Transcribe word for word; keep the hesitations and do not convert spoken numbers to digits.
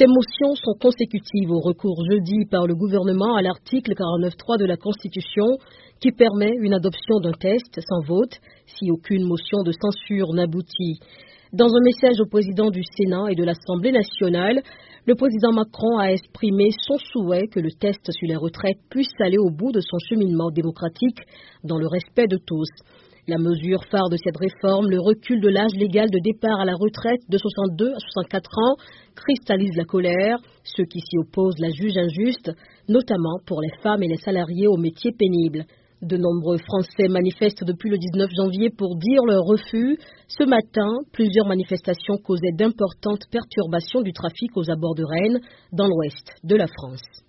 Ces motions sont consécutives au recours jeudi par le gouvernement à l'article quarante-neuf point trois de la Constitution qui permet une adoption d'un test sans vote si aucune motion de censure n'aboutit. Dans un message au président du Sénat et de l'Assemblée nationale, le président Macron a exprimé son souhait que le test sur les retraites puisse aller au bout de son cheminement démocratique dans le respect de tous. La mesure phare de cette réforme, le recul de l'âge légal de départ à la retraite de soixante-deux à soixante-quatre ans, cristallise la colère. Ceux qui s'y opposent la jugent injuste, notamment pour les femmes et les salariés aux métiers pénibles. De nombreux Français manifestent depuis le dix-neuf janvier pour dire leur refus. Ce matin, plusieurs manifestations causaient d'importantes perturbations du trafic aux abords de Rennes, dans l'ouest de la France.